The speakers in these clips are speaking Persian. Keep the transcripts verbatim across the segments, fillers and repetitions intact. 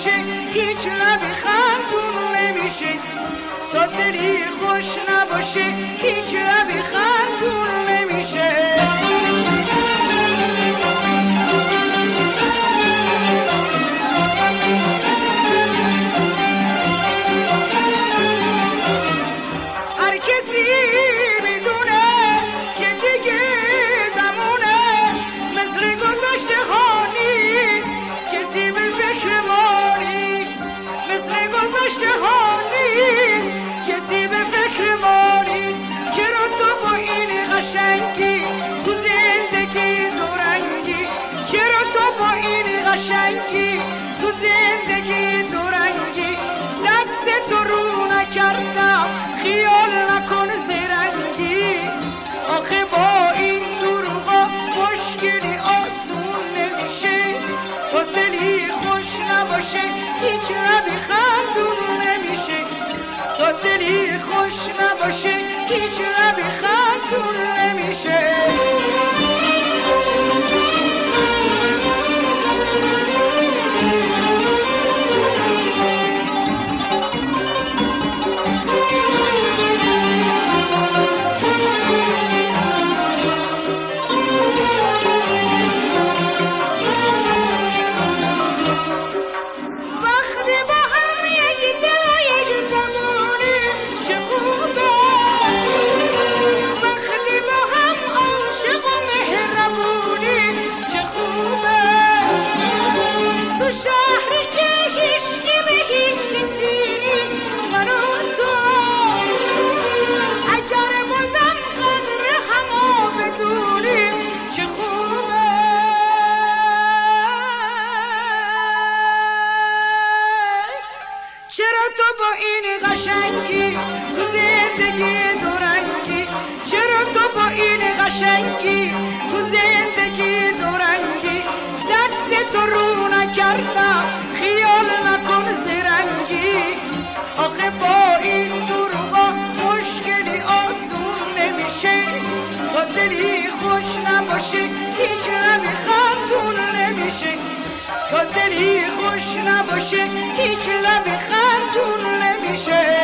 نباشه هیچ لبی خندون نمیشه. تا دلی خوش نباشه هیچ لبی خندون نمیشه. هر کسی میدونه که دیگه زمونه مثل گذشته ها نیست، کسی به فکر ما نیست. مثل گذشته ها نیست، کسی به فکر ما نیست. چرا تو با این قشنگی تو زندگی دورنگی؟ چرا تو با این قشنگی تو زندگی دورنگی؟ دست تو رو نکردم خیال نکن زرنگی. آخه با این دروغا مشکلی آسون نمیشه. تا دلی خوش نباشه هیچ لبی خندون نمیشه. تا دلی خوش نباشه هیچ لبی خندون نمیشه. شهری که هیچکی به هیچ کسی نیست من و تو، اگر بازم قدر همو بدونیم چه خوبه. چرا تو با این قشنگی تو زندگی دورنگی؟ چرا تو با این قشنگی تو زندگی دورنگی؟ دست تو رو نکردم خیال نکن زرنگی. آخه با این دروغا مشکلی آسون نمیشه. تا دلی خوش نباشه هیچ لبی خندون نمیشه. تا دلی خوش نباشه هیچ لبی خندون نمیشه.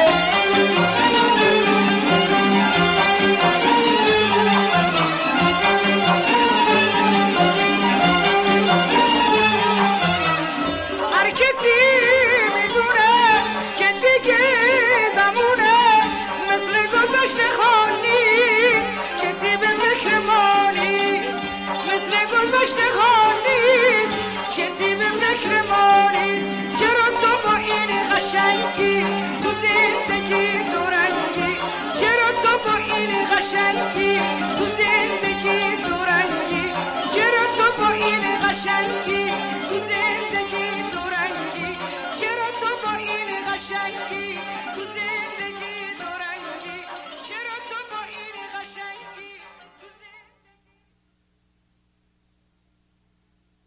هر کسی میدونه که دیگه زمونه مثل گذشته ها نیست، کسی به فکر ما نیست. مثل گذشته ها نیست، کسی به فکر ما نیست. چرا تو با این قشنگی تو زندگی دورنگی؟ چرا تو با این قشنگی تو زندگی دورنگی؟ چرا تو با این قشنگی تو زندگی دورنگی؟ چرا تو با این قشنگی تو زندگی دورنگی؟ چرا تو با این قشنگی